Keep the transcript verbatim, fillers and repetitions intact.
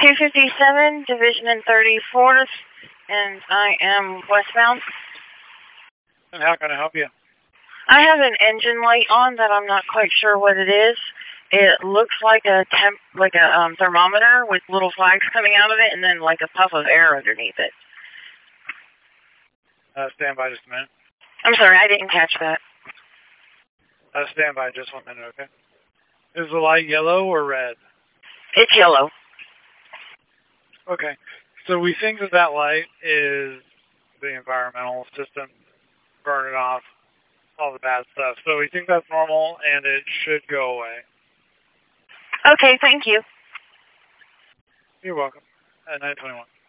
two fifty-seven, Division and thirty-fourth, and I am westbound. And how can I help you? I have an engine light on that I'm not quite sure what it is. It looks like a temp, like a um, thermometer with little flags coming out of it, and then like a puff of air underneath it. Uh, stand by just a minute. I'm sorry, I didn't catch that. Uh, stand by just one minute, okay? Is the light yellow or red? It's yellow. Okay. So we think that that light is the environmental system burning off all the bad stuff. So we think that's normal, and it should go away. Okay, thank you. You're welcome. At nine twenty-one.